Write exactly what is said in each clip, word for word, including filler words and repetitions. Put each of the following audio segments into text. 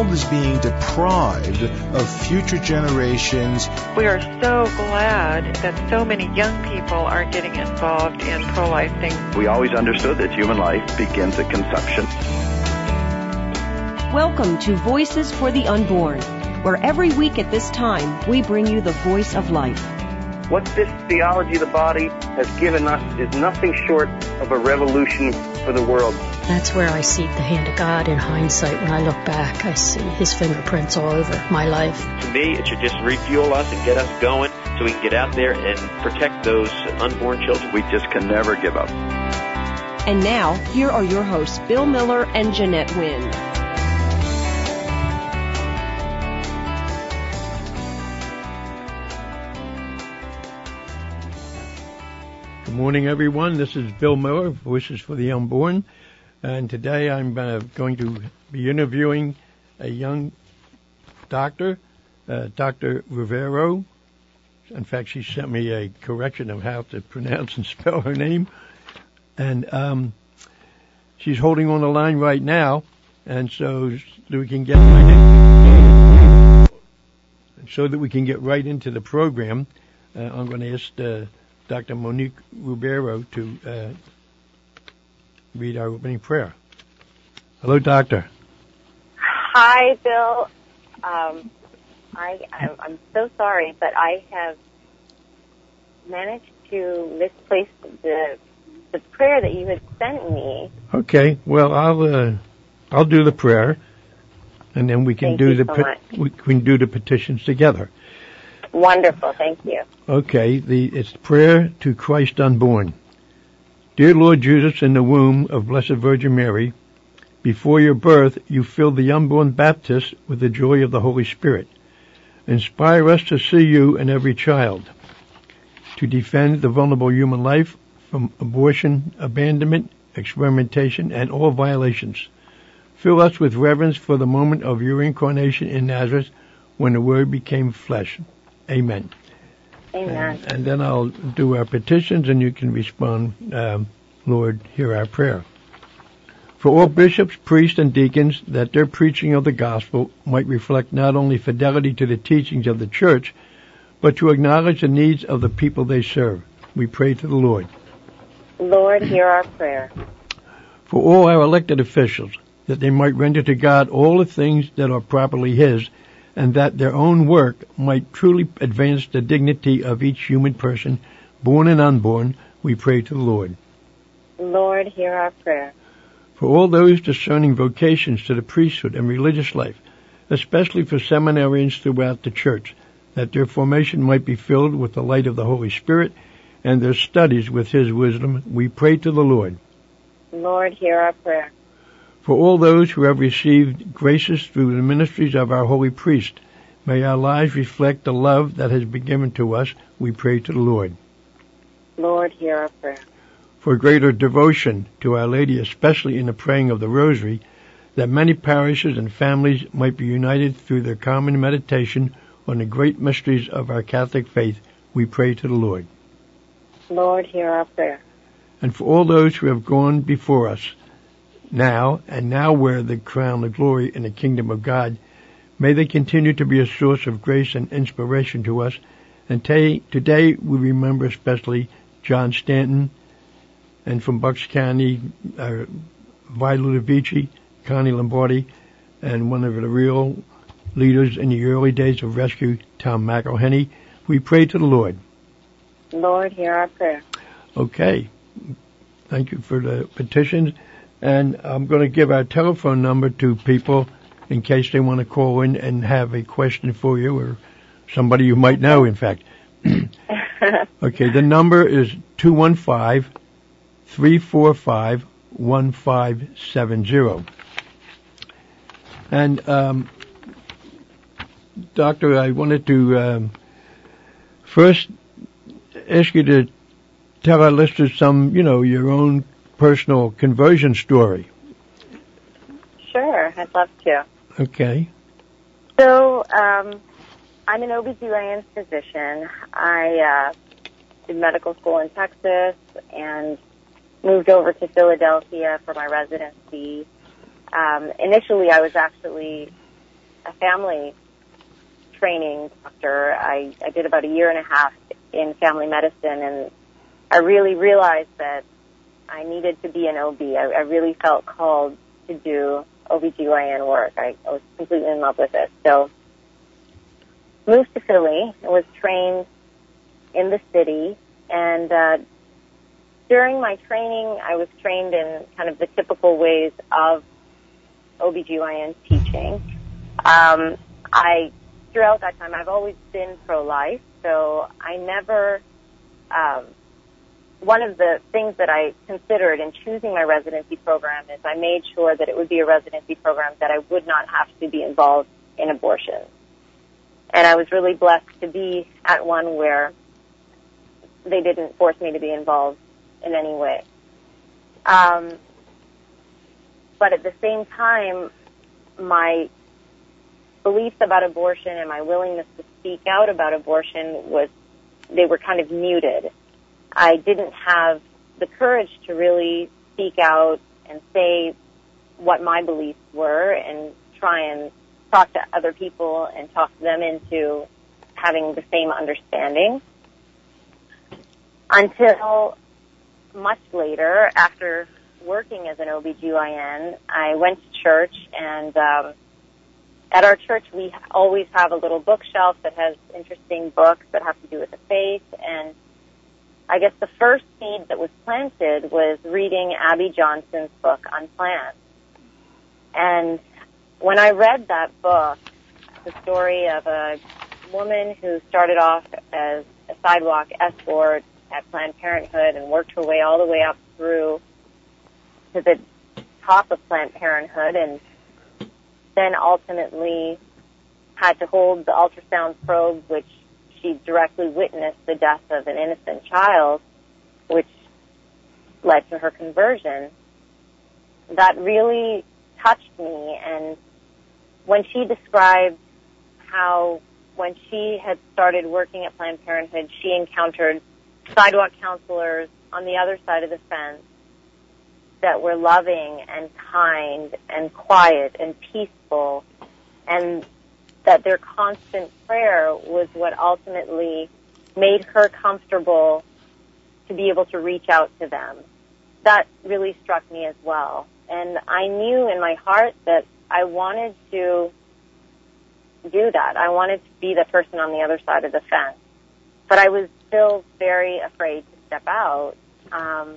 world is being deprived of future generations. We are so glad that so many young people are getting involved in pro-life things. We always understood that human life begins at conception. Welcome to Voices for the Unborn, where every week at this time we bring you the voice of life. What this theology of the body has given us is nothing short of a revolution for the world. That's where I see the hand of God in hindsight. When I look back, I see his fingerprints all over my life. To me, it should just refuel us and get us going so we can get out there and protect those unborn children. We just can never give up. And now, here are your hosts, Bill Miller and Jeanette Wynn. Good morning, everyone. This is Bill Miller, Voices for the Unborn. And today I'm uh, going to be interviewing a young doctor, uh, Doctor Rivero. In fact, she sent me a correction of how to pronounce and spell her name. And um, she's holding on the line right now, and so that we can get right in, so that we can get right into the program, uh, I'm going to ask uh, Doctor Monique Ribeiro to uh, read our opening prayer. Hello, Doctor. Hi, Bill. Um, I, I'm, I'm so sorry, but I have managed to misplace the the prayer that you had sent me. Okay. Well, I'll uh, I'll do the prayer, and then we can Thank do you the so pe- much. we can do the petitions together. Wonderful. Thank you. Okay. The it's prayer to Christ unborn. Dear Lord Jesus, in the womb of Blessed Virgin Mary, before your birth, you filled the unborn Baptist with the joy of the Holy Spirit. Inspire us to see you in every child, to defend the vulnerable human life from abortion, abandonment, experimentation, and all violations. Fill us with reverence for the moment of your incarnation in Nazareth when the Word became flesh. Amen. Amen. And, and then I'll do our petitions, and you can respond, um, Lord, hear our prayer. For all bishops, priests, and deacons, that their preaching of the gospel might reflect not only fidelity to the teachings of the Church, but to acknowledge the needs of the people they serve. We pray to the Lord. Lord, hear our prayer. For all our elected officials, that they might render to God all the things that are properly His, and that their own work might truly advance the dignity of each human person, born and unborn, we pray to the Lord. Lord, hear our prayer. For all those discerning vocations to the priesthood and religious life, especially for seminarians throughout the Church, that their formation might be filled with the light of the Holy Spirit, and their studies with His wisdom, we pray to the Lord. Lord, hear our prayer. For all those who have received graces through the ministries of our holy priest, may our lives reflect the love that has been given to us, we pray to the Lord. Lord, hear our prayer. For greater devotion to Our Lady, especially in the praying of the Rosary, that many parishes and families might be united through their common meditation on the great mysteries of our Catholic faith, we pray to the Lord. Lord, hear our prayer. And for all those who have gone before us, now, and now wear the crown of glory in the kingdom of God, may they continue to be a source of grace and inspiration to us. And t- today we remember especially John Stanton, and from Bucks County, uh, Vi Ludovici, Connie Lombardi, and one of the real leaders in the early days of rescue, Tom McElhenney. We pray to the Lord. Lord, hear our prayer. Okay. Thank you for the petitions. And I'm going to give our telephone number to people in case they want to call in and have a question for you, or somebody you might know, in fact. Okay, the number is two one five, three four five, one five seven zero. And, um, Doctor, I wanted to um, first ask you to tell our listeners some, you know, your own personal conversion story. Sure, I'd love to. Okay. So, um, I'm an O B G Y N physician. I uh, did medical school in Texas and moved over to Philadelphia for my residency. Um, initially, I was actually a family training doctor. I, I did about a year and a half in family medicine, and I really realized that I needed to be an O B. I, I really felt called to do O B G Y N work. I, I was completely in love with it. So moved to Philly. I was trained in the city, and uh, during my training, I was trained in kind of the typical ways of O B G Y N teaching. Um, I, throughout that time, I've always been pro-life, so I never, um, one of the things that I considered in choosing my residency program is I made sure that it would be a residency program that I would not have to be involved in abortion. And I was really blessed to be at one where they didn't force me to be involved in any way. Um, but at the same time, my beliefs about abortion and my willingness to speak out about abortion was, they were kind of muted. I didn't have the courage to really speak out and say what my beliefs were and try and talk to other people and talk them into having the same understanding. Until much later, after working as an O B G Y N, I went to church, and um, at our church we always have a little bookshelf that has interesting books that have to do with the faith, and I guess the first seed that was planted was reading Abby Johnson's book, Unplanned. And when I read that book, the story of a woman who started off as a sidewalk escort at Planned Parenthood and worked her way all the way up through to the top of Planned Parenthood, and then ultimately had to hold the ultrasound probe, which she directly witnessed the death of an innocent child, which led to her conversion. That really touched me, and when she described how when she had started working at Planned Parenthood, she encountered sidewalk counselors on the other side of the fence that were loving and kind and quiet and peaceful, and that their constant prayer was what ultimately made her comfortable to be able to reach out to them. That really struck me as well. And I knew in my heart that I wanted to do that. I wanted to be the person on the other side of the fence. But I was still very afraid to step out. Um,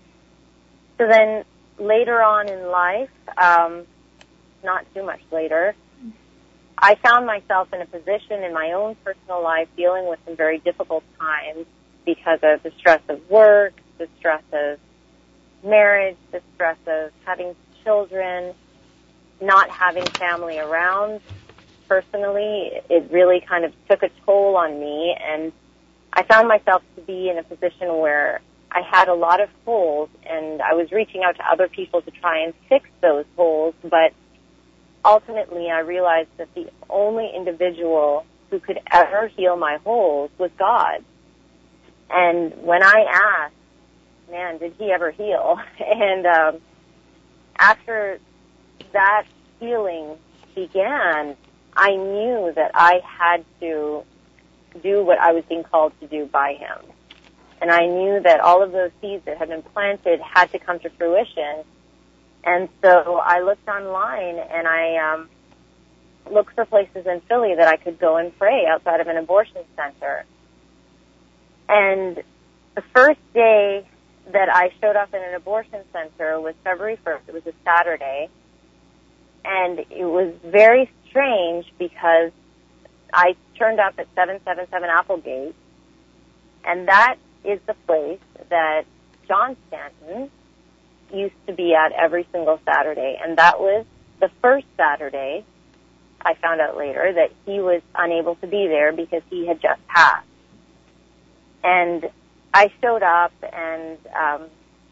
so then later on in life, um, not too much later, I found myself in a position in my own personal life dealing with some very difficult times because of the stress of work, the stress of marriage, the stress of having children, not having family around. Personally, it really kind of took a toll on me, and I found myself to be in a position where I had a lot of holes, and I was reaching out to other people to try and fix those holes, but ultimately I realized that the only individual who could ever heal my holes was God. And when I asked, man, did he ever heal? And um, after that healing began, I knew that I had to do what I was being called to do by him. And I knew that all of those seeds that had been planted had to come to fruition. And so I looked online, and I um, looked for places in Philly that I could go and pray outside of an abortion center. And the first day that I showed up in an abortion center was February first. It was a Saturday. And it was very strange because I turned up at seven seven seven Applegate, and that is the place that John Stanton used to be at every single Saturday. And that was the first Saturday, I found out later, that he was unable to be there because he had just passed. And I showed up, and um,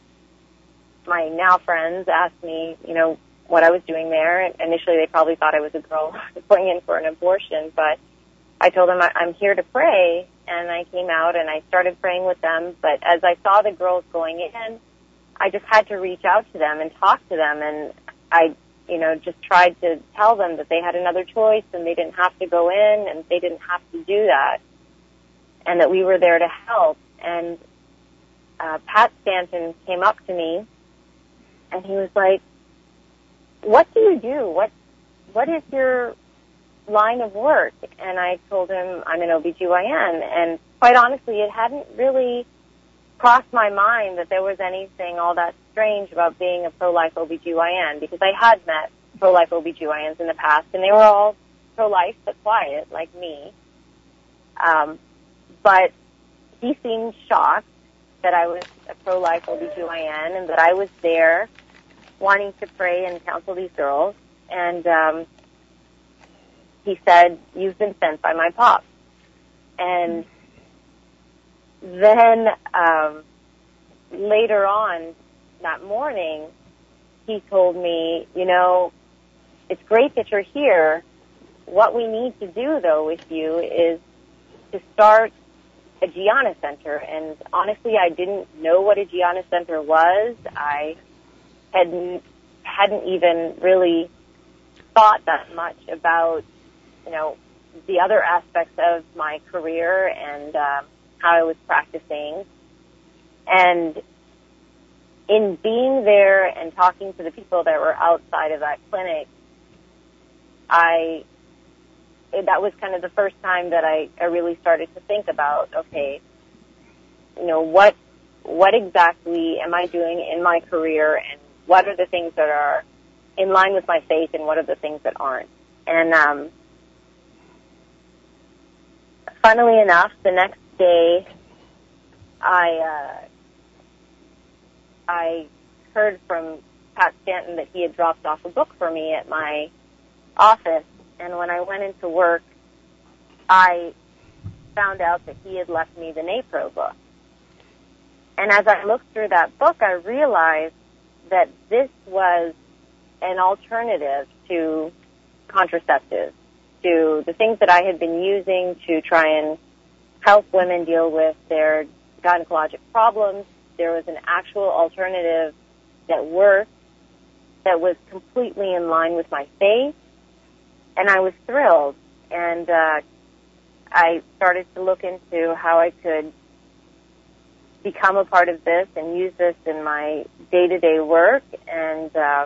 my now friends asked me, you know, what I was doing there. And initially, they probably thought I was a girl going in for an abortion, but I told them I'm here to pray, and I came out and I started praying with them. But as I saw the girls going in, I just had to reach out to them and talk to them, and I you know, just tried to tell them that they had another choice and they didn't have to go in and they didn't have to do that, and that we were there to help. And uh, Pat Stanton came up to me and he was like, what do you do? What What is your line of work? And I told him I'm an O B G Y N. And quite honestly, it hadn't really crossed my mind that there was anything all that strange about being a pro-life O B G Y N, because I had met pro-life O B G Y Ns in the past, and they were all pro-life but quiet, like me. Um, but he seemed shocked that I was a pro-life O B G Y N and that I was there wanting to pray and counsel these girls. And um, he said, you've been sent by my pop. And then um, later on that morning, he told me, you know, it's great that you're here. What we need to do, though, with you is to start a Gianna Center. And honestly, I didn't know what a Gianna Center was. I hadn't, hadn't even really thought that much about, you know, the other aspects of my career and um, how I was practicing. And in being there and talking to the people that were outside of that clinic, I that was kind of the first time that I, I really started to think about, okay, you know, what what exactly am I doing in my career, and what are the things that are in line with my faith, and what are the things that aren't. And um, funnily enough, the next day, I uh, I heard from Pat Stanton that he had dropped off a book for me at my office. And when I went into work, I found out that he had left me the NAPRO book. And as I looked through that book, I realized that this was an alternative to contraceptives, to the things that I had been using to try and help women deal with their gynecologic problems. There was an actual alternative that worked, that was completely in line with my faith, and I was thrilled. And uh, I started to look into how I could become a part of this and use this in my day-to-day work. And uh,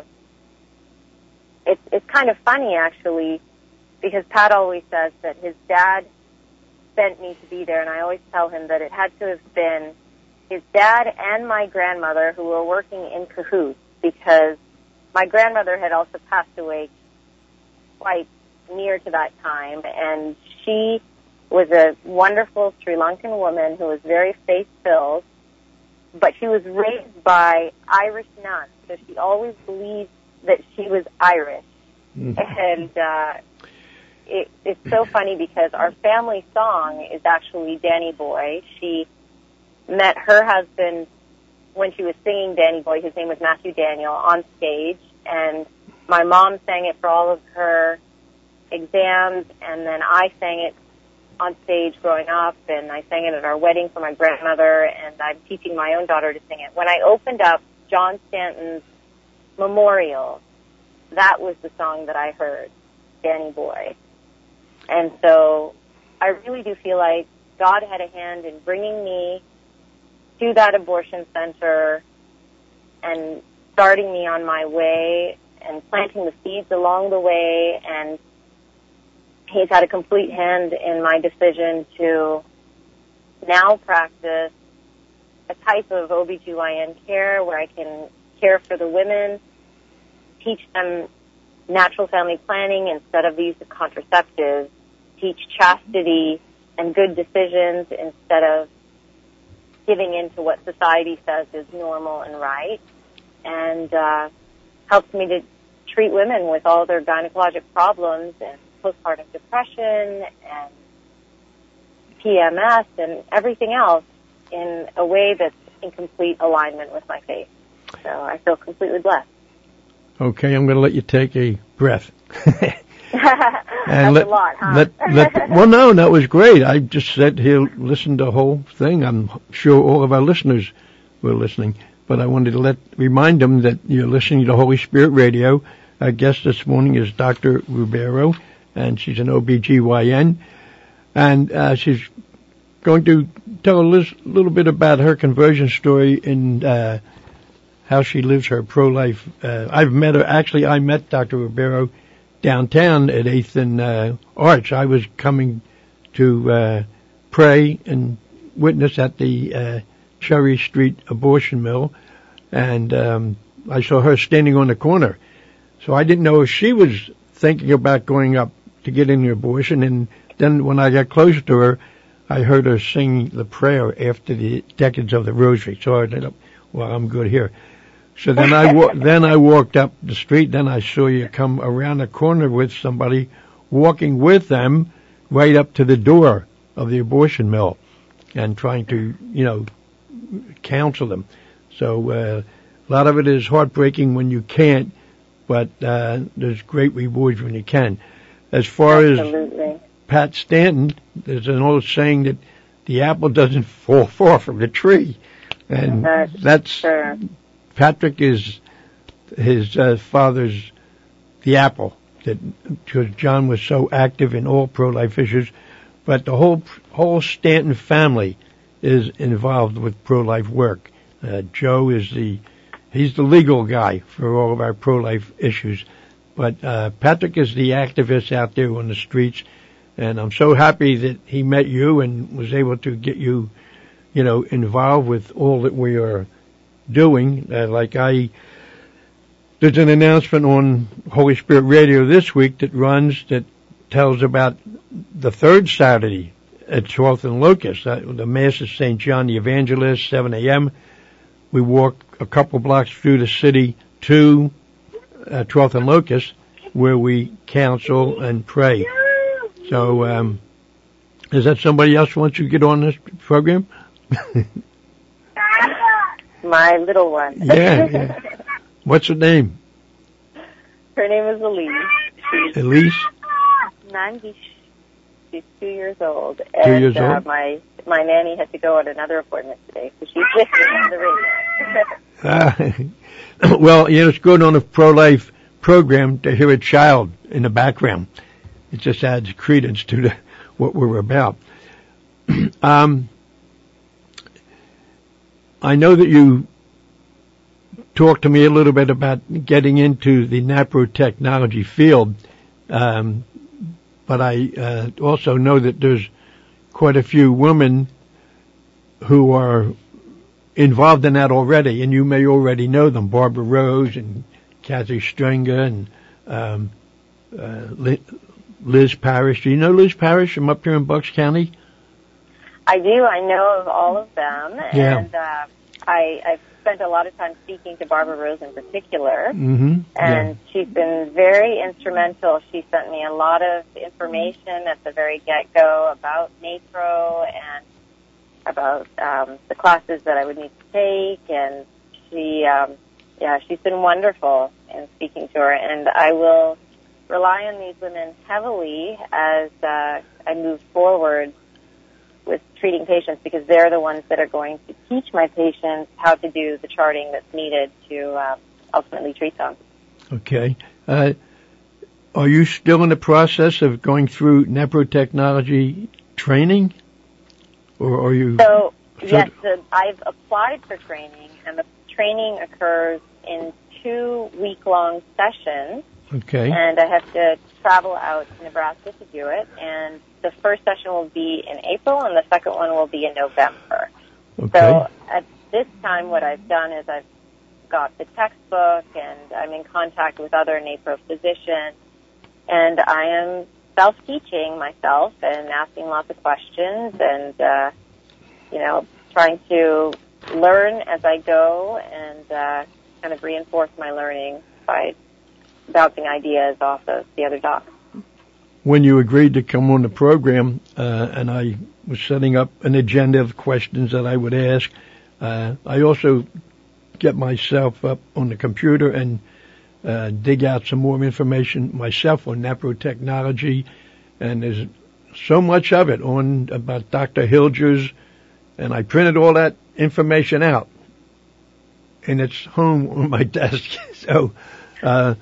it's it's kind of funny, actually, because Pat always says that his dad sent me to be there, and I always tell him that it had to have been his dad and my grandmother who were working in cahoots, because my grandmother had also passed away quite near to that time, and she was a wonderful Sri Lankan woman who was very faith-filled, but she was raised by Irish nuns, so she always believed that she was Irish. Mm-hmm. And uh, it, it's so funny because our family song is actually Danny Boy. She met her husband when she was singing Danny Boy. His name was Matthew Daniel, on stage, and my mom sang it for all of her exams, and then I sang it on stage growing up, and I sang it at our wedding for my grandmother, and I'm teaching my own daughter to sing it. When I opened up John Stanton's memorial, that was the song that I heard, Danny Boy. And so I really do feel like God had a hand in bringing me to that abortion center and starting me on my way and planting the seeds along the way, and he's had a complete hand in my decision to now practice a type of O B G Y N care where I can care for the women, teach them natural family planning instead of the use of contraceptives, teach chastity and good decisions instead of giving in to what society says is normal and right, and uh, helps me to treat women with all their gynecologic problems and postpartum depression and P M S and everything else in a way that's in complete alignment with my faith. So I feel completely blessed. Okay, I'm going to let you take a breath. That's let, a lot, huh? let, let, well, no, that was great. I just sat here, listened to the whole thing. I'm sure all of our listeners were listening, but I wanted to let remind them that you're listening to Holy Spirit Radio. Our guest this morning is Doctor Ribeiro, and she's an O B G Y N, and uh, she's going to tell a little, little bit about her conversion story and uh, how she lives her pro-life. Uh, I've met her, actually I met Doctor Ribeiro downtown at eighth and uh, Arch. I was coming to uh, pray and witness at the uh, Cherry Street abortion mill, and um, I saw her standing on the corner. So I didn't know if she was thinking about going up to get an abortion, and then when I got closer to her, I heard her sing the prayer after the decades of the rosary. So I thought, well, I'm good here. So then I wa- then I walked up the street. Then I saw you come around the corner with somebody walking with them right up to the door of the abortion mill and trying to, you know, counsel them. So uh, a lot of it is heartbreaking when you can't, but uh, there's great rewards when you can. As far Absolutely. as Pat Stanton, there's an old saying that the apple doesn't fall far from the tree, and that's, that's sure. Patrick is his uh, father's the apple, that because John was so active in all pro-life issues, but the whole whole Stanton family is involved with pro-life work. Uh, Joe is the He's the legal guy for all of our pro-life issues. But uh, Patrick is the activist out there on the streets, and I'm so happy that he met you and was able to get you, you know, involved with all that we are doing. Uh, like I, there's an announcement on Holy Spirit Radio this week that runs, that tells about the third Saturday at twelfth and Locust. Uh, the Mass is Saint John the Evangelist, seven a.m. We walk a couple blocks through the city to uh, twelfth and Locust, where we counsel and pray. So, um, is that somebody else who wants to get on this program? My little one. Yeah, yeah. What's her name? Her name is Elise. She's Elise? ninety. She's two years old. Two and, years uh, old? My my nanny had to go on another appointment today, so she's listening on the radio. uh, well, you know, it's good on a pro-life program to hear a child in the background. It just adds credence to the, what we're about. um, I know that you talked to me a little bit about getting into the naprotechnology field, um, but I uh, also know that there's quite a few women who are involved in that already, and you may already know them, Barbara Rose and Kathy Stringer and um, uh, Liz Parrish. Do you know Liz Parrish from up here in Bucks County? I do. I know of all of them, Yeah. and uh, I, I've spent a lot of time speaking to Barbara Rose in particular, Mm-hmm. and Yeah. she's been very instrumental. She sent me a lot of information at the very get-go about NAPRO and about um, the classes that I would need to take, and she, um, yeah, she's been wonderful in speaking to her, and I will rely on these women heavily as uh, I move forward with treating patients, because they're the ones that are going to teach my patients how to do the charting that's needed to uh, ultimately treat them. Okay. Uh, are you still in the process of going through naprotechnology training? Or are you... So, so yes, the, I've applied for training, and the training occurs in two week-long sessions. Okay. And I have to travel out to Nebraska to do it. And the first session will be in April, and the second one will be in November. Okay. So at this time, what I've done is I've got the textbook, and I'm in contact with other NAPRO physicians, and I am self-teaching myself and asking lots of questions and, uh, you know, trying to learn as I go and uh, kind of reinforce my learning by bouncing ideas off of the other docs. When you agreed to come on the program, uh, and I was setting up an agenda of questions that I would ask, uh, I also get myself up on the computer and uh, dig out some more information myself on naprotechnology, and there's so much of it on about Doctor Hilgers, and I printed all that information out, and it's home on my desk. So uh,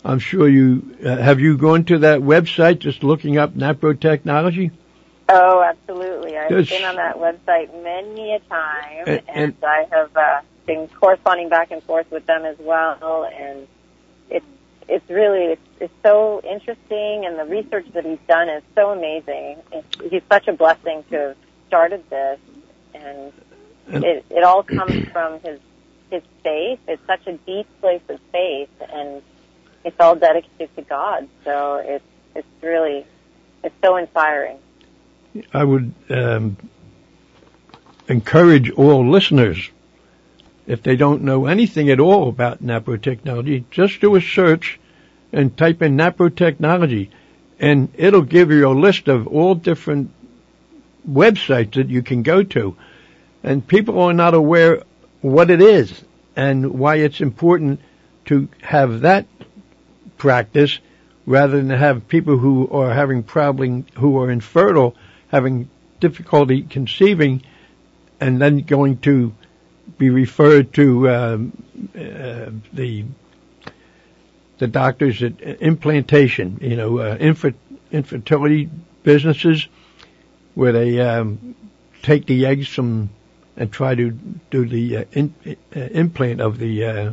I'm sure you, uh, have you gone to that website just looking up Napro Technology? Oh, absolutely. I've Yes. been on that website many a time, And- and, and- I have uh, been corresponding back and forth with them as well, and it's it's really, it's, it's so interesting, and the research that he's done is so amazing. It's, he's such a blessing to have started this, and And- it, it all comes from his his faith. It's such a deep place of faith, and it's all dedicated to God. So it's it's really it's so inspiring. I would um, encourage all listeners, if they don't know anything at all about Napro Technology, just do a search and type in Napro Technology, and it'll give you a list of all different websites that you can go to. And people are not aware what it is and why it's important to have that practice rather than have people who are having problem, who are infertile, having difficulty conceiving, and then going to be referred to um, uh, the the doctors at implantation, you know, uh, infer- infertility businesses where they um, take the eggs from and try to do the uh, in, uh, implant of the uh,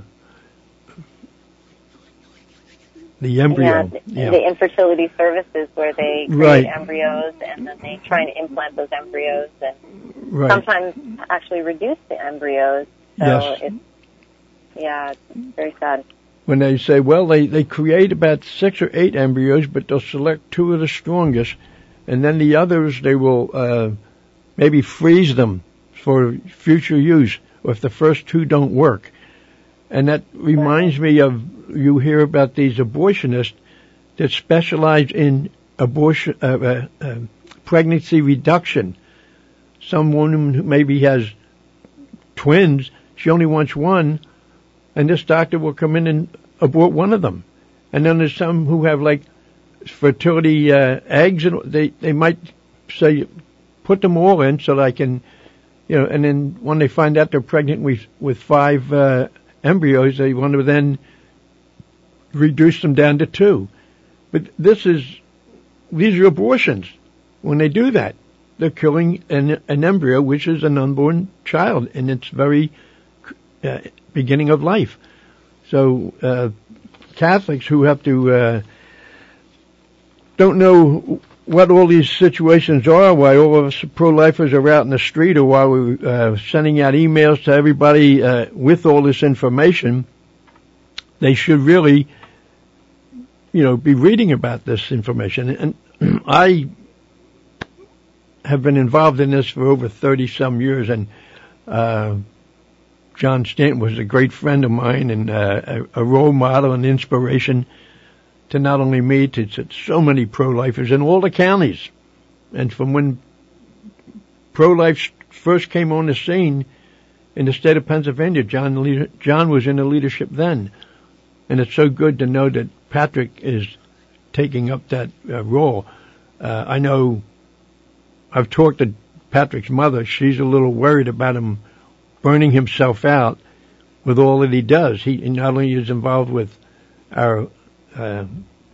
the embryo. Yeah, Yeah. the infertility services where they create Right. embryos and then they try and implant those embryos and Right. sometimes actually reduce the embryos. So Yes. it's, yeah, it's very sad. When they say, well, they, they create about six or eight embryos, but they'll select two of the strongest, and then the others they will uh, maybe freeze them for future use, or if the first two don't work. And that reminds me of, you hear about these abortionists that specialize in abortion, uh, uh, uh, pregnancy reduction. Some woman who maybe has twins, she only wants one, and this doctor will come in and abort one of them. And then there's some who have like fertility uh, eggs, and they they might say, put them all in so that I can, you know. And then when they find out they're pregnant with with five uh, embryos, they want to then reduce them down to two. But this is these are abortions. When they do that, they're killing an, an embryo, which is an unborn child, in its very uh, beginning of life. So uh, Catholics who have to uh, don't know what all these situations are, why all of us pro-lifers are out in the street, or why we're uh, sending out emails to everybody uh, with all this information, they should really, you know, be reading about this information. And I have been involved in this for over thirty some years, and uh, John Stanton was a great friend of mine and uh, a, a role model and inspiration to not only me, to, to so many pro-lifers in all the counties. And from when pro-life first came on the scene in the state of Pennsylvania, John John was in the leadership then. And it's so good to know that Patrick is taking up that uh, role. Uh, I know I've talked to Patrick's mother. She's a little worried about him burning himself out with all that he does. He not only is involved with our uh,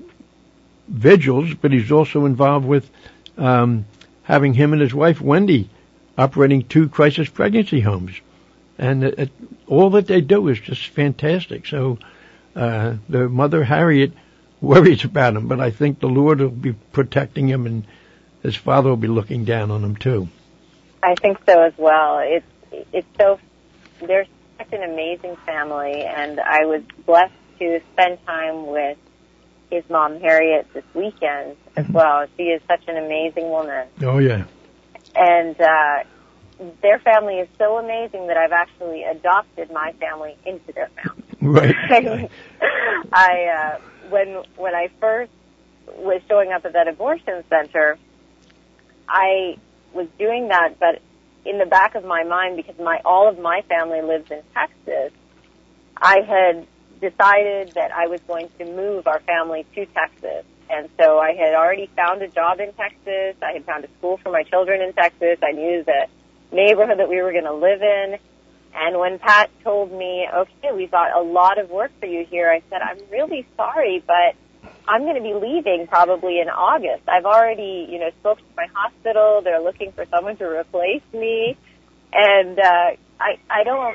vigils, but he's also involved with um, having him and his wife, Wendy, operating two crisis pregnancy homes. And it, it, all that they do is just fantastic. So uh, the mother, Harriet, worries about him, but I think the Lord will be protecting him, and his father will be looking down on him too. I think so as well. It's it's so they're such an amazing family, and I was blessed to spend time with his mom Harriet this weekend as well. She is such an amazing woman. Oh yeah. And uh, their family is so amazing that I've actually adopted my family into their family. Right. I uh, when when I first was showing up at that abortion center, I was doing that, but in the back of my mind, because my all of my family lives in Texas, I had decided that I was going to move our family to Texas. And so I had already found a job in Texas. I had found a school for my children in Texas. I knew the neighborhood that we were going to live in. And when Pat told me, okay, we've got a lot of work for you here, I said, I'm really sorry, but I'm going to be leaving probably in August. I've already, you know, spoke to my hospital. They're looking for someone to replace me. And uh, I, I don't,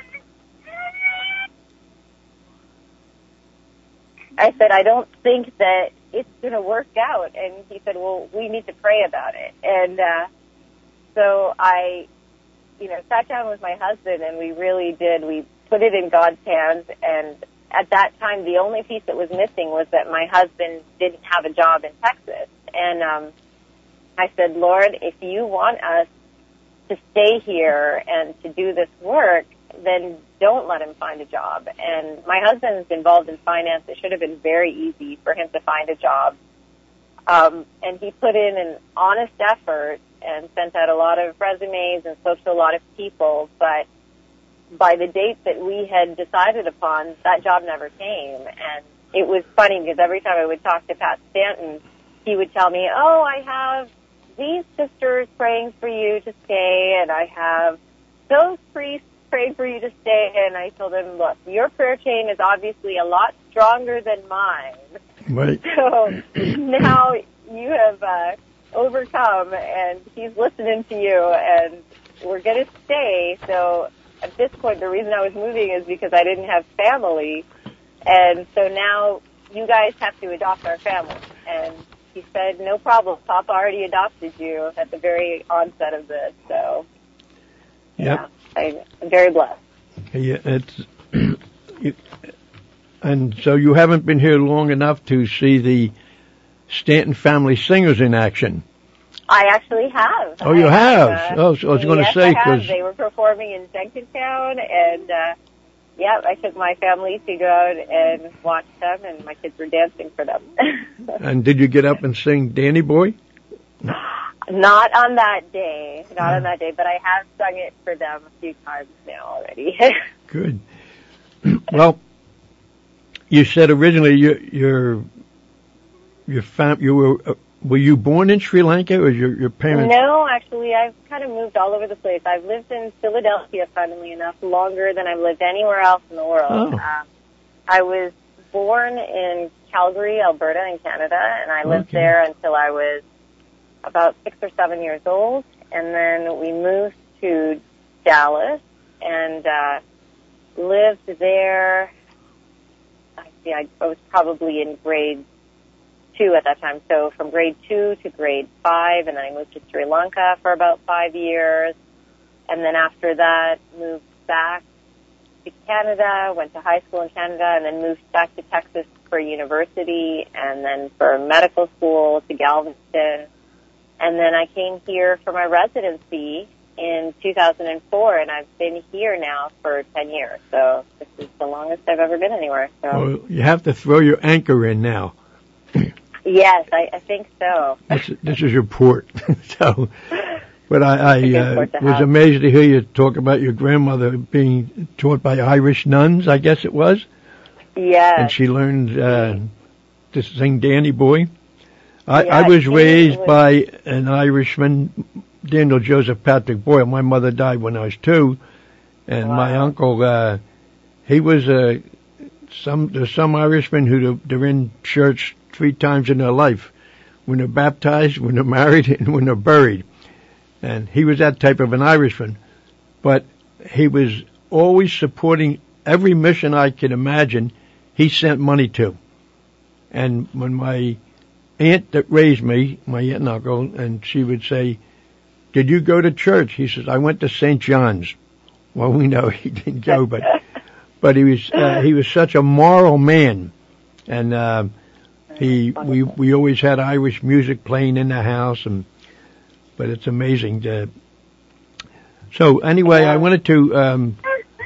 I said, I don't think that it's going to work out. And he said, well, we need to pray about it. And uh, so I, you know, sat down with my husband, and we really did. We put it in God's hands, and at that time, the only piece that was missing was that my husband didn't have a job in Texas. And um, I said, Lord, if you want us to stay here and to do this work, then don't let him find a job. And my husband's involved in finance. It should have been very easy for him to find a job. Um, and he put in an honest effort and sent out a lot of resumes and spoke to a lot of people. But by the date that we had decided upon, that job never came. And it was funny because every time I would talk to Pat Stanton, he would tell me, oh, I have these sisters praying for you to stay, and I have those priests praying for you to stay. And I told him, look, your prayer chain is obviously a lot stronger than mine. Right. So now you have uh, overcome, and he's listening to you, and we're going to stay. So at this point, the reason I was moving is because I didn't have family. And so now you guys have to adopt our family. And he said, no problem. Papa already adopted you at the very onset of this. So, yep. yeah, I, I'm very blessed. Yeah, it's, it, and so you haven't been here long enough to see the Stanton Family Singers in action. I actually have. Oh, you I have? have uh, oh, so I was going to yes, say, because they were performing in Jenkintown, and uh, yeah, I took my family to go out and watch them, and my kids were dancing for them. And did you get up and sing Danny Boy? Not on that day, not on that day, but I have sung it for them a few times now already. Good. Well, you said originally you, your your fam you were uh, were you born in Sri Lanka, or your your parents? No, actually, I've kind of moved all over the place. I've lived in Philadelphia, funnily enough, longer than I've lived anywhere else in the world. Oh. Um, I was born in Calgary, Alberta, in Canada, and I lived Okay. there until I was about six or seven years old, and then we moved to Dallas and uh, lived there. I see, I, I was probably in grade two at that time, so from grade two to grade five, and then I moved to Sri Lanka for about five years, and then after that moved back to Canada, went to high school in Canada, and then moved back to Texas for university, and then for medical school to Galveston. And then I came here for my residency in two thousand four, and I've been here now for ten years. So this is the longest I've ever been anywhere. So Well, you have to throw your anchor in now. yes, I, I think so. This, this is your port. So, but I, I It's a good uh, port to was have. amazed to hear you talk about your grandmother being taught by Irish nuns, I guess it was, and Yes. she learned uh, to sing Danny Boy. I, Yeah, I was she raised was- by an Irishman, Daniel Joseph Patrick Boyle. My mother died when I was two, and my Wow. uncle, uh, he was uh, some. There's some Irishmen who they're in church three times in their life: when they're baptized, when they're married, and when they're buried. And he was that type of an Irishman, but he was always supporting every mission I could imagine. He sent money to, and when my aunt that raised me, my aunt and uncle, and she would say, did you go to church? He says, I went to Saint John's. Well, we know he didn't go, but, but he was, uh, he was such a moral man. And, uh, he, we, we always had Irish music playing in the house, and, but it's amazing to, so anyway, I wanted to, um,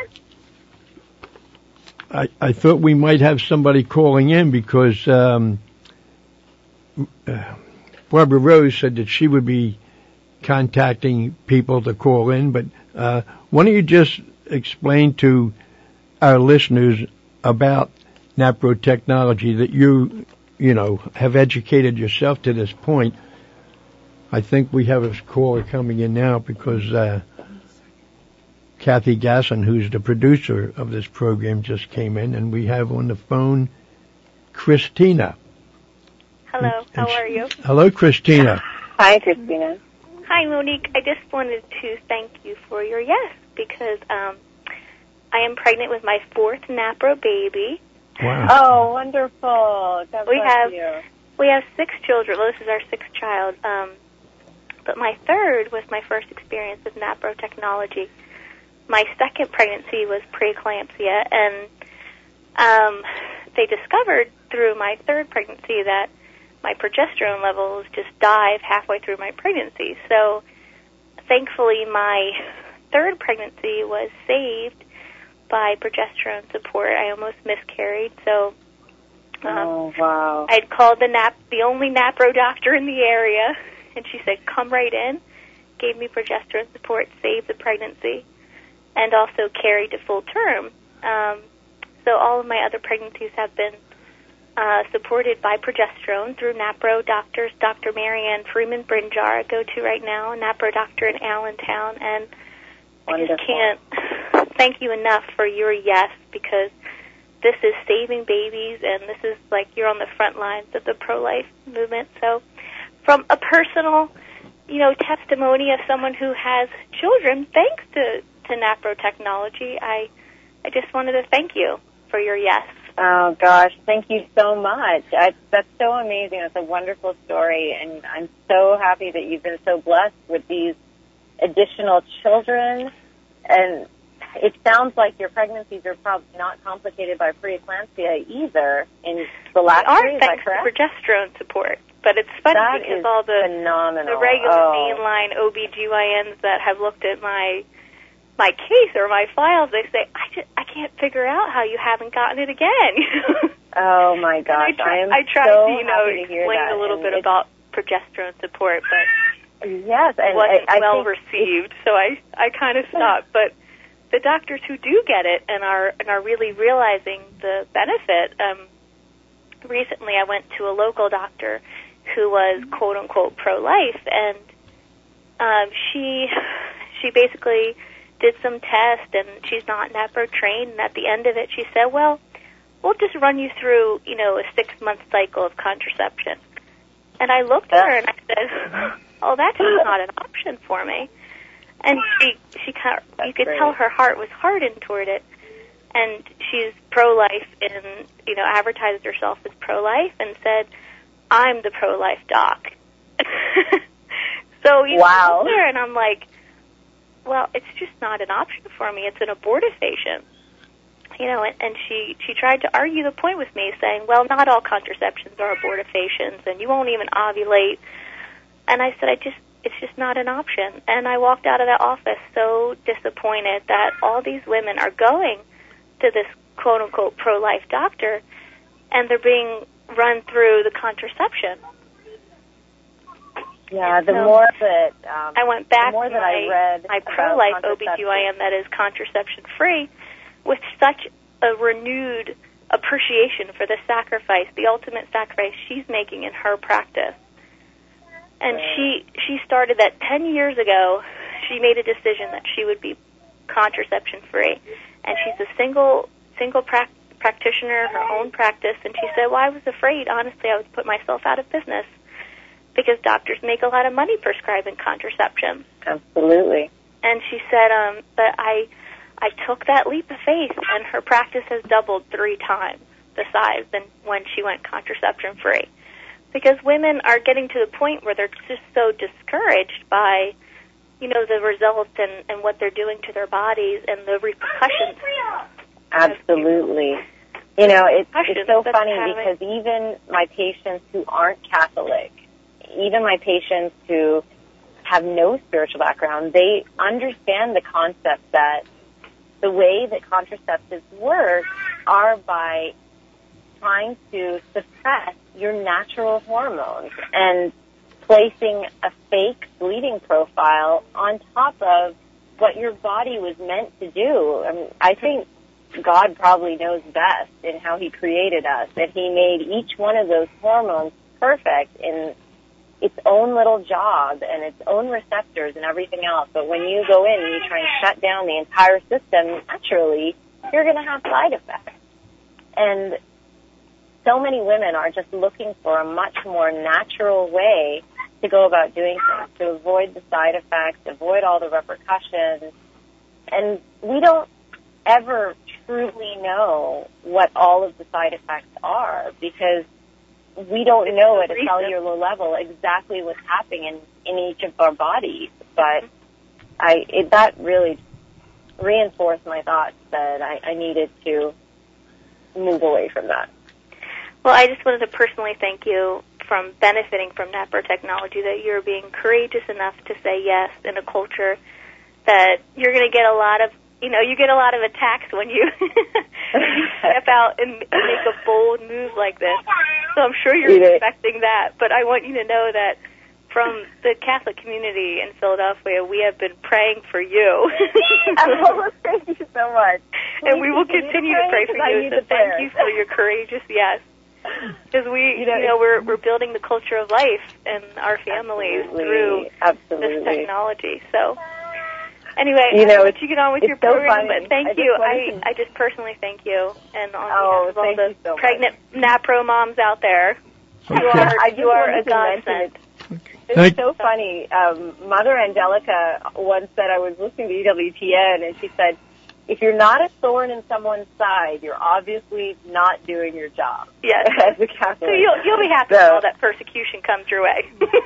I, I thought we might have somebody calling in because, um, Uh, Barbara Rose said that she would be contacting people to call in, but uh, why don't you just explain to our listeners about NAPRO technology that you, you know, have educated yourself to this point. I think we have a caller coming in now because uh, Kathy Gasson, who's the producer of this program, just came in, and we have on the phone Christina. Hello, and, how and are you? Hello, Christina. Hi, Christina. Hi, Monique. I just wanted to thank you for your yes, because um, I am pregnant with my fourth NAPRO baby. Wow. Oh, wonderful. God we bless have you. we have six children. Well, this is our sixth child. Um, but my third was my first experience with NAPRO technology. My second pregnancy was preeclampsia, and um, they discovered through my third pregnancy that my progesterone levels just dive halfway through my pregnancy. So thankfully, my third pregnancy was saved by progesterone support. I almost miscarried, so um, oh, wow. I'd called the nap, the only NAPRO doctor in the area, and she said, come right in, gave me progesterone support, saved the pregnancy, and also carried to full term. Um, so all of my other pregnancies have been uh, supported by progesterone through NAPRO doctors. Doctor Marianne Freeman Brinjar I go to right now, a NAPRO doctor in Allentown, and Wonderful. I just can't thank you enough for your yes, because this is saving babies, and this is like you're on the front lines of the pro-life movement. So from a personal, you know, testimony of someone who has children, thanks to, to NAPRO technology, I, I just wanted to thank you for your yes. Oh, gosh, thank you so much. I, that's so amazing. It's a wonderful story, and I'm so happy that you've been so blessed with these additional children. And it sounds like your pregnancies are probably not complicated by preeclampsia either in the last They are, three, is thanks that to correct? progesterone support. But it's funny That because is all the, phenomenal. the regular oh. mainline O B G Y Ns that have looked at my my case or my files, they say, I, just, I can't figure out how you haven't gotten it again. Oh, my gosh. I, try, I am I tried so to, you know, happy to hear explain that. a little and bit it's, about progesterone support, but yes, and it wasn't I, I well think received, so I, I kind of stopped. But the doctors who do get it and are and are really realizing the benefit, um, recently I went to a local doctor who was quote-unquote pro-life, and um, she she basically did some tests, and she's not NAPRO trained, and at the end of it she said, well, we'll just run you through, you know, a six-month cycle of contraception. And I looked at her and I said, oh, that's not an option for me. And she, she kind of, you could great. tell her heart was hardened toward it. And she's pro-life and, you know, advertised herself as pro-life and said, I'm the pro-life doc. So, you wow. know, there, and I'm like, well, it's just not an option for me. It's an abortifacient. You know, and, and she, she tried to argue the point with me, saying, well, not all contraceptions are abortifacients, and you won't even ovulate. And I said, I just, it's just not an option. And I walked out of that office so disappointed that all these women are going to this quote-unquote pro-life doctor, and they're being run through the contraception. Yeah, the so more that um, I went back the more to that my, I read my about pro-life O B G Y N that is contraception-free with such a renewed appreciation for the sacrifice, the ultimate sacrifice she's making in her practice. And right. she she started that ten years ago. She made a decision that she would be contraception-free. And she's a single single pra- practitioner, her own practice. And she said, well, I was afraid, honestly, I would put myself out of business because doctors make a lot of money prescribing contraception. Absolutely. And she said, um, but I... I took that leap of faith, and her practice has doubled three times the size than when she went contraception-free. Because women are getting to the point where they're just so discouraged by, you know, the results and, and what they're doing to their bodies and the repercussions. Absolutely. You know, it's, it's so that's funny having. because even my patients who aren't Catholic, even my patients who have no spiritual background, they understand the concept that the way that contraceptives work are by trying to suppress your natural hormones and placing a fake bleeding profile on top of what your body was meant to do. I mean, I think God probably knows best in how He created us, that He made each one of those hormones perfect in its own little job and its own receptors and everything else. But when you go in and you try and shut down the entire system, naturally, you're going to have side effects. And so many women are just looking for a much more natural way to go about doing things, to avoid the side effects, avoid all the repercussions. And we don't ever truly know what all of the side effects are because we don't know at a cellular level exactly what's happening in, in each of our bodies. But I it, that really reinforced my thoughts that I, I needed to move away from that. Well, I just wanted to personally thank you from benefiting from NAPRO technology, that you're being courageous enough to say yes in a culture that you're going to get a lot of, you know, you get a lot of attacks when you step out and make a bold move like this. So I'm sure you're expecting that. But I want you to know that from the Catholic community in Philadelphia, we have been praying for you. Oh, thank you so much. And Please we will continue to pray, to pray for you. So thank you for your courageous yes. Because we, you know, you know we're we're building the culture of life in our families absolutely, through absolutely. this technology. So, anyway, you know, I'll let you get on with your so program. Funny. But thank I you. I to... I just personally thank you, and on oh, behalf of all the so pregnant NAPRO moms out there, okay. you are I you are a godsend. It's Thank so funny. Um, Mother Angelica once said, I was listening to E W T N, and she said, if you're not a thorn in someone's side, you're obviously not doing your job. Yes. As a Catholic. So you'll, you'll be happy so, when all that persecution comes your way.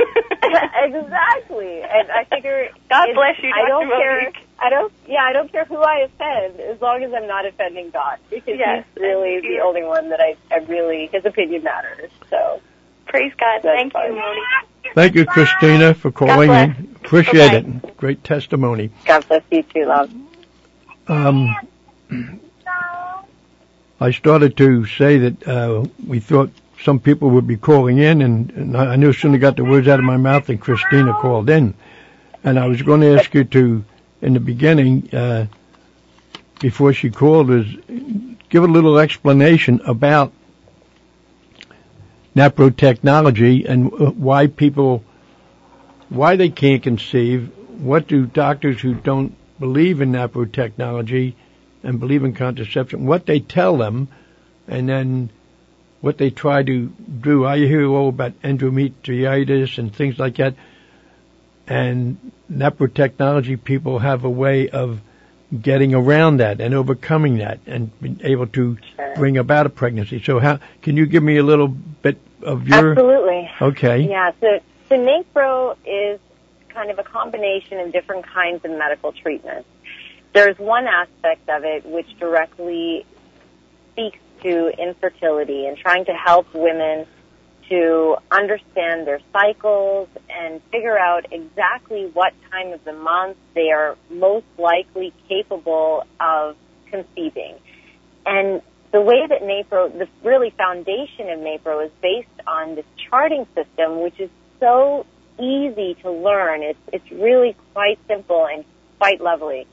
Exactly. And I figure... God bless you, Doctor I don't Monique. care. I don't, yeah, I don't care who I offend, as long as I'm not offending God. Because yes, he's really the only one that I, I really... His opinion matters, so... Praise God. Thank fun. you, Monique. Thank you, Christina, for calling in. Appreciate Bye-bye. it. Great testimony. God bless you too, love. Um, I started to say that uh, we thought some people would be calling in, and, and I knew as soon as I got the words out of my mouth, and Christina called in. And I was going to ask you to, in the beginning, uh, before she called, is give a little explanation about NAPRO technology and why people, why they can't conceive. What do doctors who don't believe in NAPRO technology and believe in contraception, what they tell them, and then what they try to do. I hear all about endometritis and things like that, and NAPRO technology people have a way of getting around that and overcoming that and being able to bring about a pregnancy. So how can you give me a little bit of your... Absolutely. Okay. Yeah, so, so NAPRO is kind of a combination of different kinds of medical treatments. There's one aspect of it which directly speaks to infertility and trying to help women to understand their cycles and figure out exactly what time of the month they are most likely capable of conceiving. And the way that NAPRO, the really foundation of NAPRO is based on this charting system, which is so easy to learn. It's, it's really quite simple and quite lovely.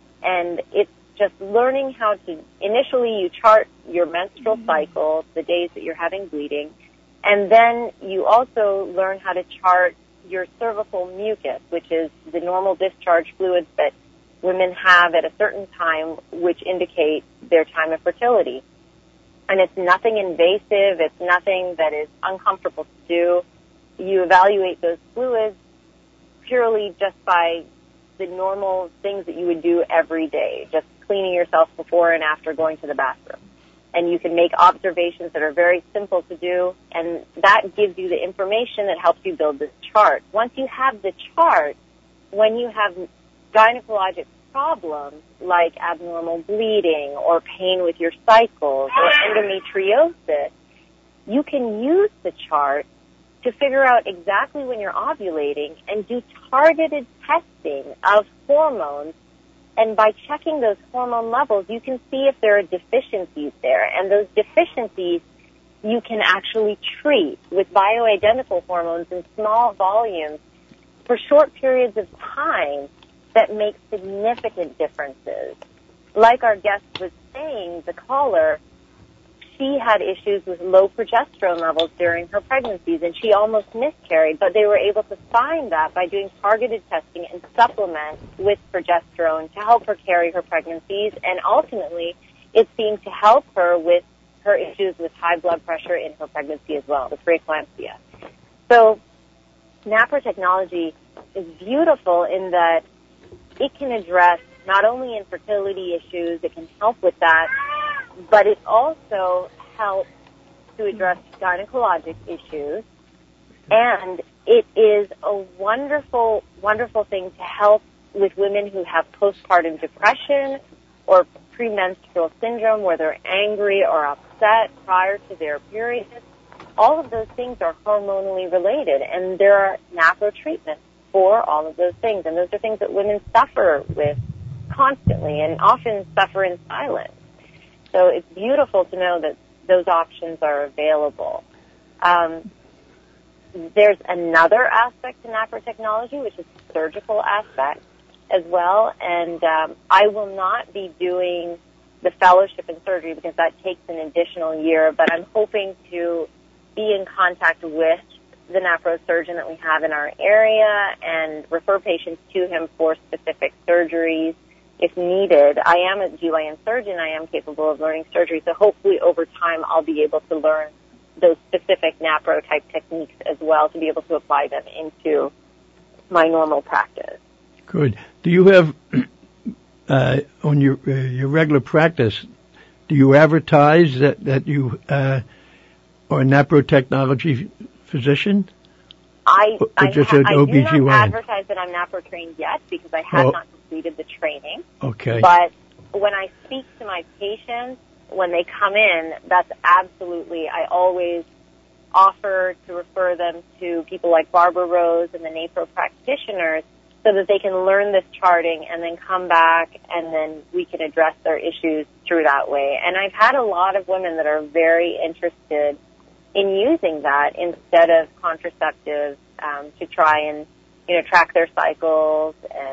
And it's just learning how to, initially you chart your menstrual mm-hmm. cycle, the days that you're having bleeding, and then you also learn how to chart your cervical mucus, which is the normal discharge fluids that women have at a certain time, which indicate their time of fertility. And it's nothing invasive. It's nothing that is uncomfortable to do. You evaluate those fluids purely just by the normal things that you would do every day, just cleaning yourself before and after going to the bathroom. And you can make observations that are very simple to do, and that gives you the information that helps you build this chart. Once you have the chart, when you have gynecologic problems like abnormal bleeding or pain with your cycles or endometriosis, you can use the chart to figure out exactly when you're ovulating and do targeted testing of hormones. And by checking those hormone levels, you can see if there are deficiencies there. And those deficiencies you can actually treat with bioidentical hormones in small volumes for short periods of time that make significant differences. Like our guest was saying, the caller, she had issues with low progesterone levels during her pregnancies, and she almost miscarried, but they were able to find that by doing targeted testing and supplement with progesterone to help her carry her pregnancies, and ultimately it seemed to help her with her issues with high blood pressure in her pregnancy as well, with preeclampsia. So NAPRO technology is beautiful in that it can address not only infertility issues, it can help with that, but it also helps to address gynecologic issues, and it is a wonderful, wonderful thing to help with women who have postpartum depression or premenstrual syndrome where they're angry or upset prior to their period. All of those things are hormonally related, and there are NAPRO treatments for all of those things, and those are things that women suffer with constantly and often suffer in silence. So it's beautiful to know that those options are available. Um, there's another aspect to NAPRO technology, which is the surgical aspect as well, and um, I will not be doing the fellowship in surgery because that takes an additional year, but I'm hoping to be in contact with the NAPRO surgeon that we have in our area and refer patients to him for specific surgeries if needed. I am a G Y N surgeon. I am capable of learning surgery, so hopefully over time I'll be able to learn those specific NAPRO-type techniques as well to be able to apply them into my normal practice. Good. Do you have, uh, on your uh, your regular practice, do you advertise that, that you uh, are a NAPRO technology physician? I, or I, just ha- an I O B G Y N? do not advertise that I'm NAPRO trained yet because I have oh. not completed the training. Okay. But when I speak to my patients, when they come in, that's absolutely, I always offer to refer them to people like Barbara Rose and the NAPRO practitioners so that they can learn this charting and then come back and then we can address their issues through that way. And I've had a lot of women that are very interested in using that instead of contraceptives um, to try and, you know, track their cycles and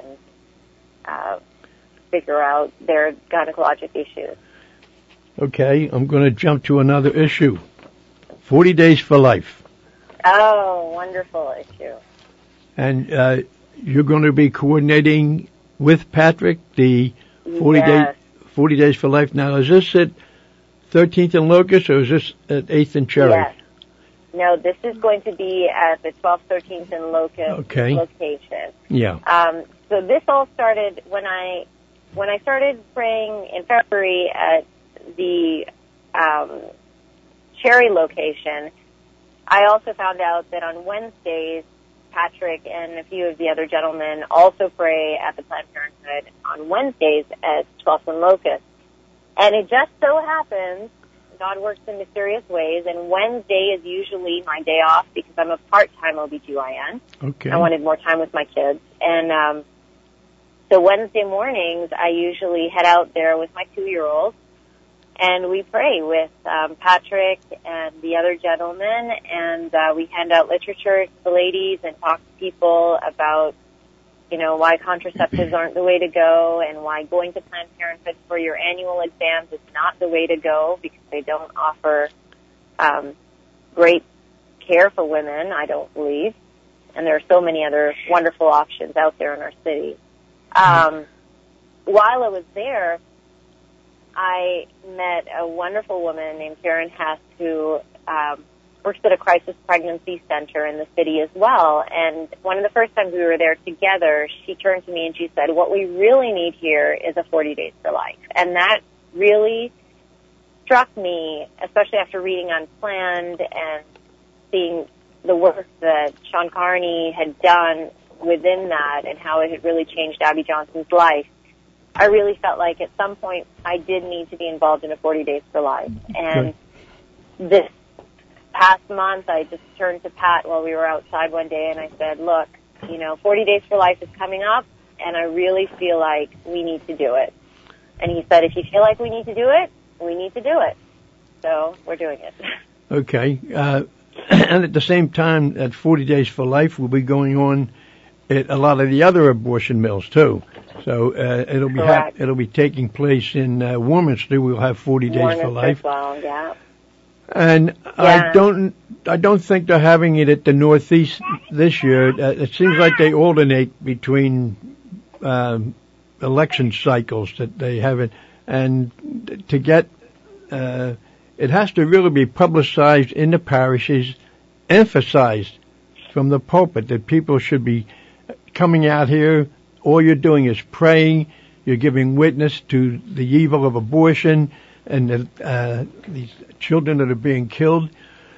uh, figure out their gynecologic issues. Okay, I'm going to jump to another issue. forty days for life. Oh, wonderful issue. And uh, you're going to be coordinating with Patrick the forty Yes. day, forty days for life. Now, is this at thirteenth and Locust, or is this at eighth and Cherry? Yes. No, this is going to be at the twelfth, thirteenth, and Locust Okay. location. Yeah. Um, so this all started when I when I started praying in February at the um, Cherry location. I also found out that on Wednesdays, Patrick and a few of the other gentlemen also pray at the Planned Parenthood on Wednesdays at twelfth and Locust. And it just so happens, God works in mysterious ways, and Wednesday is usually my day off because I'm a part-time O B G Y N. Okay. I wanted more time with my kids. And um, so Wednesday mornings, I usually head out there with my two-year-old, and we pray with um, Patrick and the other gentlemen, and uh, we hand out literature to the ladies and talk to people about, you know, why contraceptives aren't the way to go and why going to Planned Parenthood for your annual exams is not the way to go because they don't offer um, great care for women, I don't believe. And there are so many other wonderful options out there in our city. Um, while I was there, I met a wonderful woman named Karen Hess who um, works at a crisis pregnancy center in the city as well. And one of the first times we were there together, she turned to me and she said, what we really need here is a forty days for life. And that really struck me, especially after reading Unplanned and seeing the work that Sean Carney had done within that and how it had really changed Abby Johnson's life. I really felt like at some point I did need to be involved in a forty days for life. And okay. This past month I just turned to Pat while we were outside one day and I said, look, you know, forty days for life is coming up and I really feel like we need to do it. And he said, if you feel like we need to do it, we need to do it. So we're doing it. Okay. Uh, and at the same time, that forty days for life will be going on at a lot of the other abortion mills too. So uh, it'll be ha- it'll be taking place in uh, Warminster. We'll have forty days Warminster for life. As well, yeah. And Yeah. I don't, I don't think they're having it at the Northeast this year. Uh, It seems like they alternate between um, election cycles that they have it, and to get, uh, it has to really be publicized in the parishes, emphasized from the pulpit that people should be coming out here. All you're doing is praying. You're giving witness to the evil of abortion and the, uh, these children that are being killed.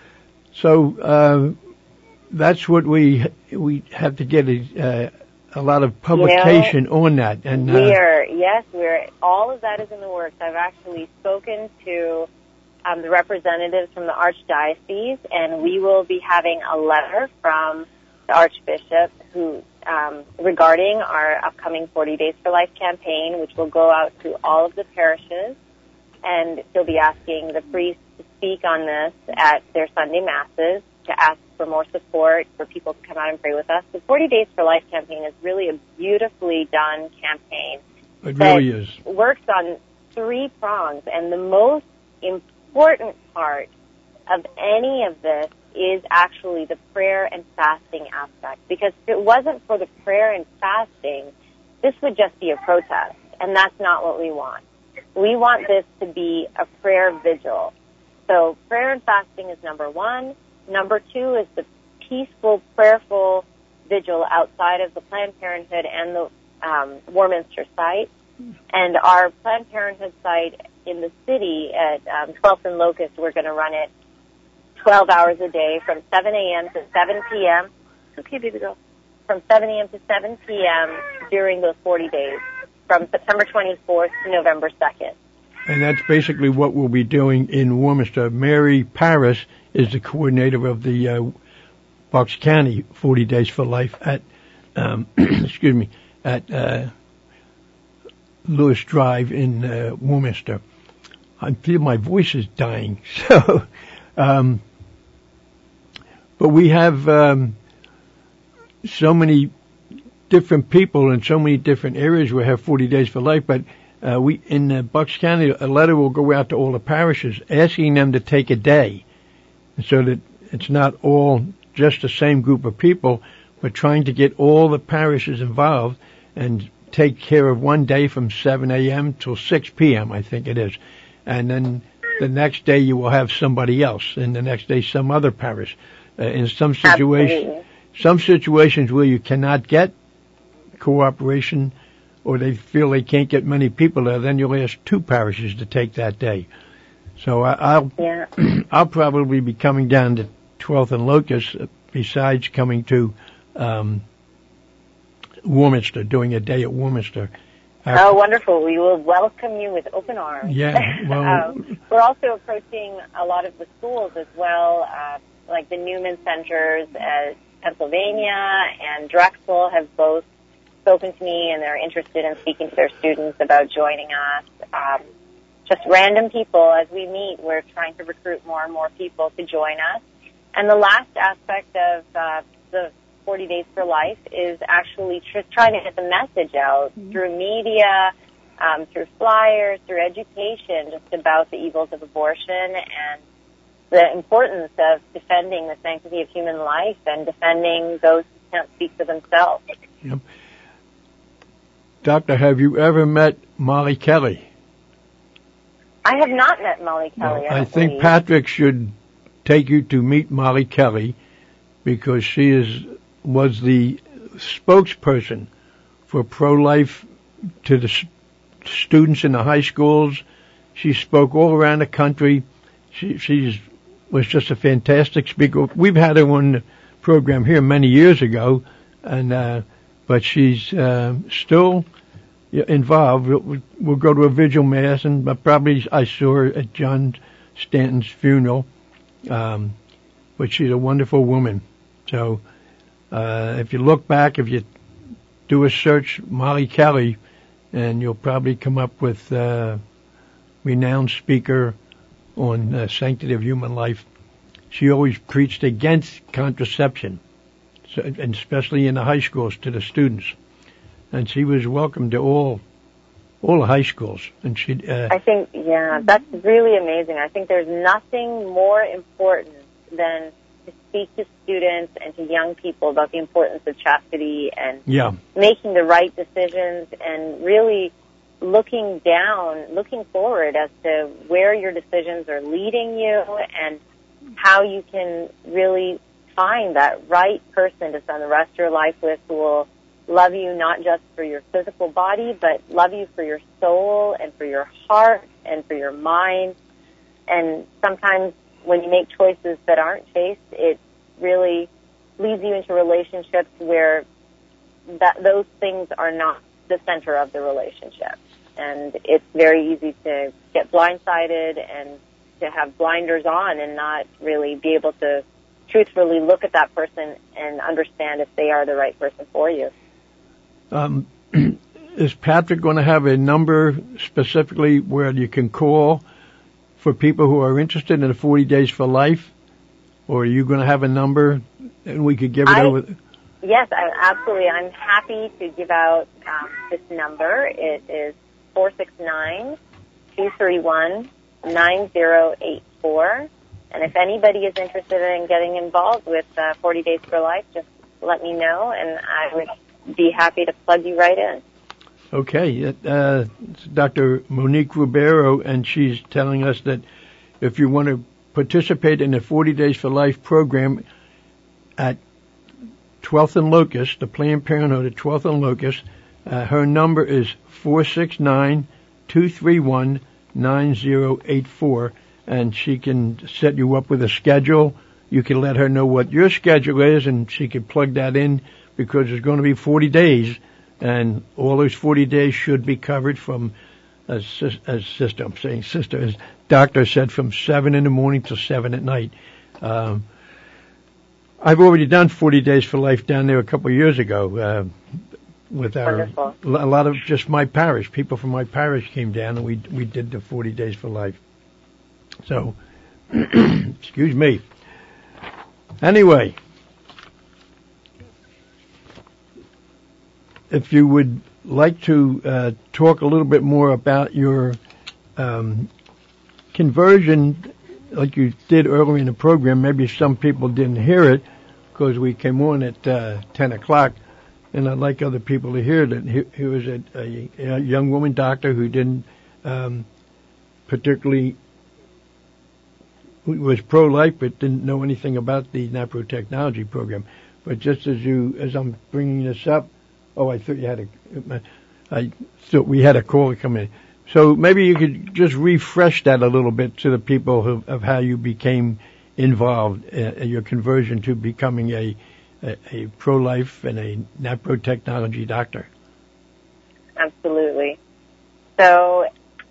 So uh, that's what we we have to get a, uh, a lot of publication You know, on that. And uh, we are, yes, we're, all of that is in the works. I've actually spoken to um, the representatives from the Archdiocese, and we will be having a letter from the Archbishop who um, regarding our upcoming forty Days for Life campaign, which will go out to all of the parishes, and he'll be asking the priests to speak on this at their Sunday Masses, to ask for more support, for people to come out and pray with us. The forty Days for Life campaign is really a beautifully done campaign. It really is. Works on three prongs, and the most important part of any of this is actually the prayer and fasting aspect. Because if it wasn't for the prayer and fasting, this would just be a protest, and that's not what we want. We want this to be a prayer vigil. So prayer and fasting is number one. Number two is the peaceful, prayerful vigil outside of the Planned Parenthood and the um, Warminster site. And our Planned Parenthood site in the city at um, twelfth and Locust, we're going to run it twelve hours a day from seven a.m. to seven p.m. Okay, baby girl. From seven a.m. to seven p.m. during those forty days, from September twenty-fourth to November second. And that's basically what we'll be doing in Warminster. Mary Paris is the coordinator of the uh, Bucks County forty Days for Life at, um, excuse me, at uh, Lewis Drive in uh, Warminster. I feel my voice is dying. So, um, but we have um, so many different people in so many different areas. We have forty Days for Life, but uh, we in uh, Bucks County, a letter will go out to all the parishes asking them to take a day, so that it's not all just the same group of people, but trying to get all the parishes involved and take care of one day from seven a.m. till six p.m., I think it is. And then the next day you will have somebody else, and the next day some other parish. Uh, in some situations, some situations where you cannot get cooperation, or they feel they can't get many people there, then you'll ask two parishes to take that day. So I, I'll yeah. I'll probably be coming down to twelfth and Locust, uh, besides coming to um, Warminster, doing a day at Warminster. After. Oh, wonderful. We will welcome you with open arms. Yeah. Well, um, we're also approaching a lot of the schools as well, uh, like the Newman Centers at Pennsylvania and Drexel have both spoken to me, and they're interested in speaking to their students about joining us. Um, just random people as we meet, we're trying to recruit more and more people to join us. And the last aspect of uh, the forty Days for Life is actually tr- trying to get the message out mm-hmm. through media, um, through flyers, through education, just about the evils of abortion and the importance of defending the sanctity of human life and defending those who can't speak for themselves. Yep. Doctor, have you ever met Molly Kelly? I have not met Molly Kelly. Well, I, I think believe. Patrick should take you to meet Molly Kelly, because she is was the spokesperson for pro-life to the s- students in the high schools. She spoke all around the country. She she's, was just a fantastic speaker. We've had her on the program here many years ago, and uh, but she's uh, still involved. We'll, we'll go to a vigil mass, and probably I saw her at John Stanton's funeral. Um, but she's a wonderful woman. So uh, if you look back, if you do a search, Molly Kelly, and you'll probably come up with uh, renowned speaker on uh, sanctity of human life. She always preached against contraception, so, and especially in the high schools to the students. And she was welcome to all all the high schools. And she, uh, I think, yeah, that's really amazing. I think there's nothing more important than to speak to students and to young people about the importance of chastity and yeah. making the right decisions and really looking down, looking forward as to where your decisions are leading you and how you can really find that right person to spend the rest of your life with who will love you not just for your physical body, but love you for your soul and for your heart and for your mind. And sometimes when you make choices that aren't chaste, it really leads you into relationships where that those things are not the center of the relationship. And it's very easy to get blindsided and to have blinders on and not really be able to truthfully look at that person and understand if they are the right person for you. Um, is Patrick going to have a number specifically where you can call for people who are interested in the forty Days for Life? Or are you going to have a number and we could give it I, over? Yes, I, absolutely. I'm happy to give out um, this number. It is four six nine, two three one, nine zero eight four. And if anybody is interested in getting involved with uh, forty Days for Life, just let me know, and I would be happy to plug you right in. Okay. Uh, it's Doctor Monique Ribeiro, and she's telling us that if you want to participate in the forty Days for Life program at twelfth and Locust, the Planned Parenthood at twelfth and Locust, uh, her number is four six nine, two three one, nine zero eight four, and she can set you up with a schedule. You can let her know what your schedule is, and she can plug that in because there's going to be forty days, and all those forty days should be covered from, as, as sister, I'm saying sister, as doctor said, from seven in the morning till seven at night. Um, I've already done forty Days for Life down there a couple of years ago uh, with our Wonderful. a lot of just my parish. People from my parish came down, and we we did the forty Days for Life. So, excuse me. Anyway, if you would like to uh, talk a little bit more about your um, conversion, like you did earlier in the program, maybe some people didn't hear it because we came on at uh, ten o'clock, and I'd like other people to hear that. He, he was a, a, a young woman doctor who didn't um, particularly was pro-life but didn't know anything about the NAPRO technology program. But just as you, as I'm bringing this up, oh, I thought you had a, I thought we had a caller come in. So maybe you could just refresh that a little bit to the people who, of how you became involved, uh, your conversion to becoming a, a, a pro-life and a NAPRO technology doctor. Absolutely. So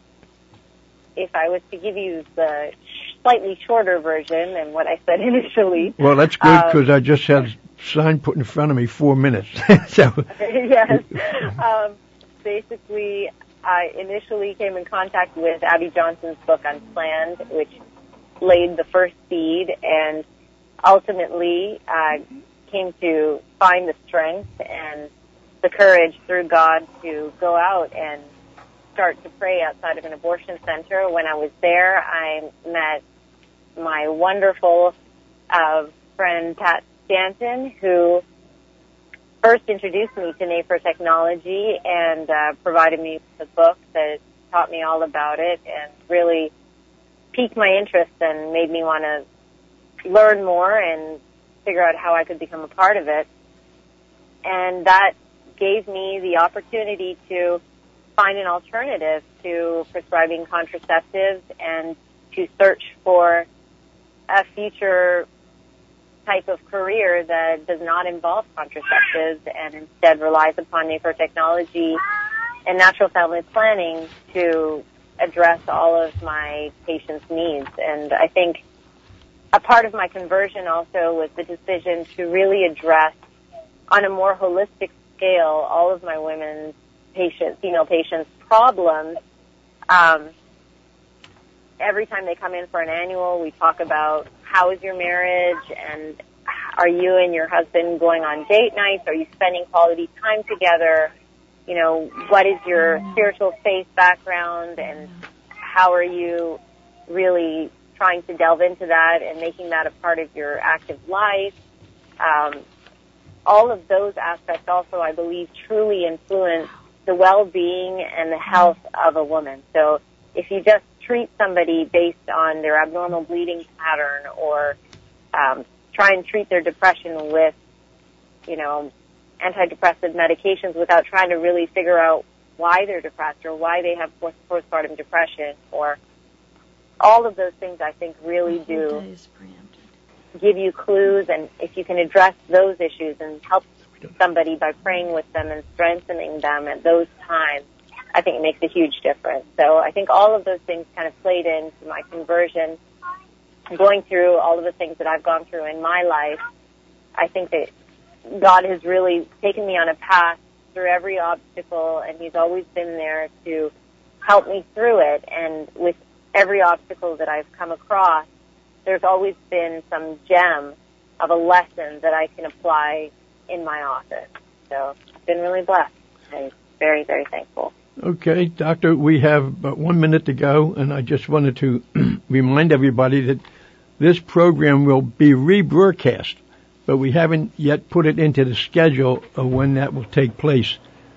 if I was to give you the slightly shorter version than what I said initially. Well, that's good because um, I just had a sign put in front of me four minutes. so. Yes. Um, basically, I initially came in contact with Abby Johnson's book Unplanned, which laid the first seed, and ultimately uh, came to find the strength and the courage through God to go out and start to pray outside of an abortion center. When I was there, I met my wonderful uh, friend Pat Stanton, who first introduced me to NAPRO technology and uh, provided me with a book that taught me all about it and really piqued my interest and made me want to learn more and figure out how I could become a part of it. And that gave me the opportunity to find an alternative to prescribing contraceptives and to search for a future type of career that does not involve contraceptives and instead relies upon NAPRO technology and natural family planning to address all of my patients' needs. And I think a part of my conversion also was the decision to really address on a more holistic scale all of my women's patients, female patients' problems. Um, every time they come in for an annual, we talk about how is your marriage and are you and your husband going on date nights? Are you spending quality time together? you know, what is your spiritual faith background and how are you really trying to delve into that and making that a part of your active life. Um, all of those aspects also, I believe, truly influence the well-being and the health of a woman. So if you just treat somebody based on their abnormal bleeding pattern or um, try and treat their depression with, you know, antidepressant medications without trying to really figure out why they're depressed or why they have post- postpartum depression or all of those things, I think, really do give you clues. And if you can address those issues and help somebody by praying with them and strengthening them at those times, I think it makes a huge difference. So I think all of those things kind of played into my conversion. Going through all of the things that I've gone through in my life, I think that God has really taken me on a path through every obstacle, and He's always been there to help me through it. And with every obstacle that I've come across, there's always been some gem of a lesson that I can apply in my office. So I've been really blessed. I'm very, very thankful. Okay, Doctor, we have about one minute to go, and I just wanted to remind everybody that this program will be rebroadcast, but we haven't yet put it into the schedule of when that will take place.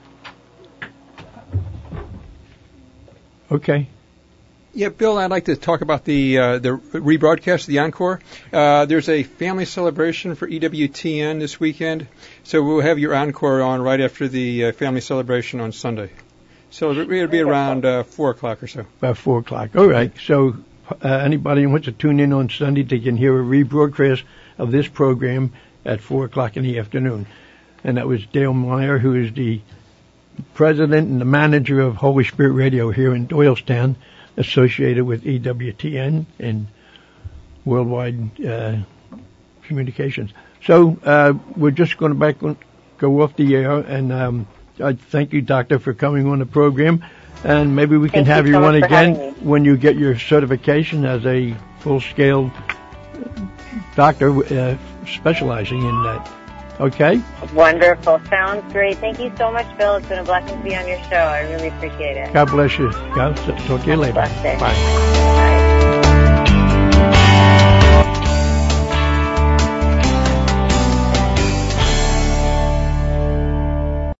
Okay. Yeah, Bill, I'd like to talk about the uh, the rebroadcast, the encore. Uh, there's a family celebration for E W T N this weekend, so we'll have your encore on right after the uh, family celebration on Sunday. So it'll be around uh, four o'clock or so. About four o'clock. All right. So uh, anybody who wants to tune in on Sunday, they can hear a rebroadcast of this program at four o'clock in the afternoon. And that was Dale Meyer, who is the president and the manager of Holy Spirit Radio here in Doylestown, associated with E W T N and Worldwide uh, Communications. So uh, we're just going to back go off the air, and um, I thank you, Doctor, for coming on the program, and maybe we can thank have you, you so on again when you get your certification as a full-scale doctor uh, specializing in that. Okay? Wonderful. Sounds great. Thank you so much, Bill. It's been a blessing to be on your show. I really appreciate it. God bless you. God, talk to you later. Blessed day. Bye. Bye.